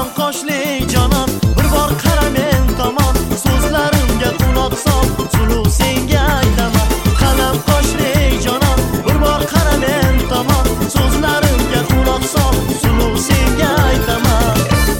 Qalam qoshli jonon, bir bor qara men tomon, so'zlarimga quloq sol, suluv senga aytaman. Qalam qoshli jonon, bir bor qara men tomon, so'zlarimga quloq sol, suluv senga aytaman.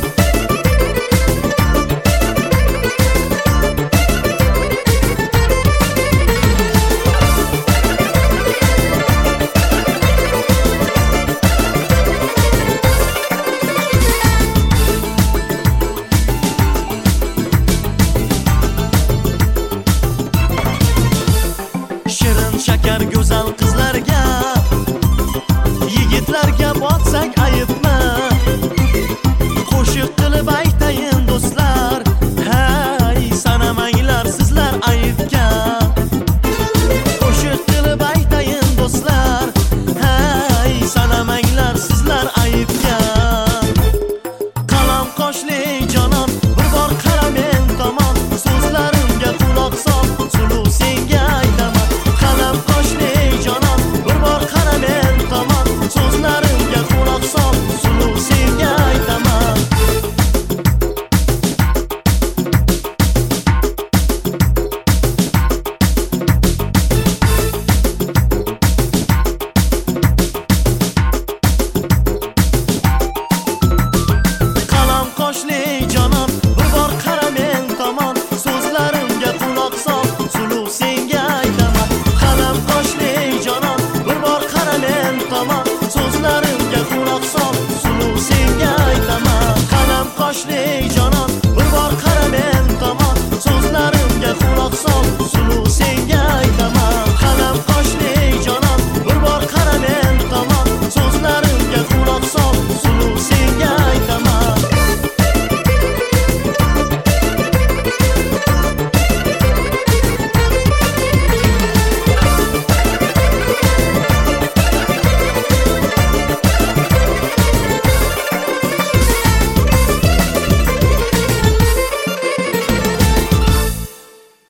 Shirin shakar go'zal qizlarga, yigitlarga botsak ayibmi? Qo'shiq qilib aytayin do'stlar, hay sanamanglar sizlar ayibga. Qo'shiq qilib aytayin do'stlar, hay sanamanglar sizlar ayibga. Qalam qoshli jon